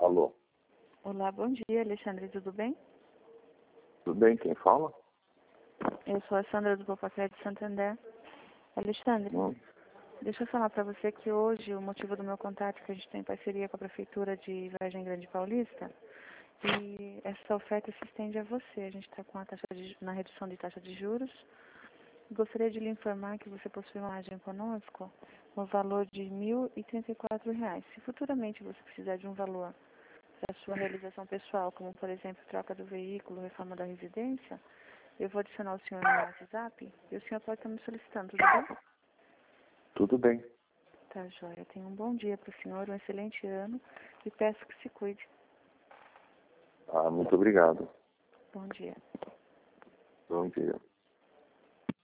Alô, Olá, bom dia, Alexandre, tudo bem? tudo bem? Quem fala? Eu sou a Sandra do Popacé de Santander. Alexandre, Hum, deixa eu falar para você que hoje o motivo do meu contato é que a gente tem parceria com a Prefeitura de Vargem Grande Paulista e essa oferta se estende a você. A gente está com a na redução de taxa de juros. Gostaria de lhe informar que você possui uma margem conosco no valor de R$ 1.034. Se futuramente você precisar de um valor para sua realização pessoal, como por exemplo troca do veículo, reforma da residência, eu vou adicionar o senhor no WhatsApp e o senhor pode estar me solicitando, tudo bem? tudo bem. Tá, joia. Tenha um bom dia para o senhor, um excelente ano e peço que se cuide. Muito obrigado. Bom dia. Bom dia.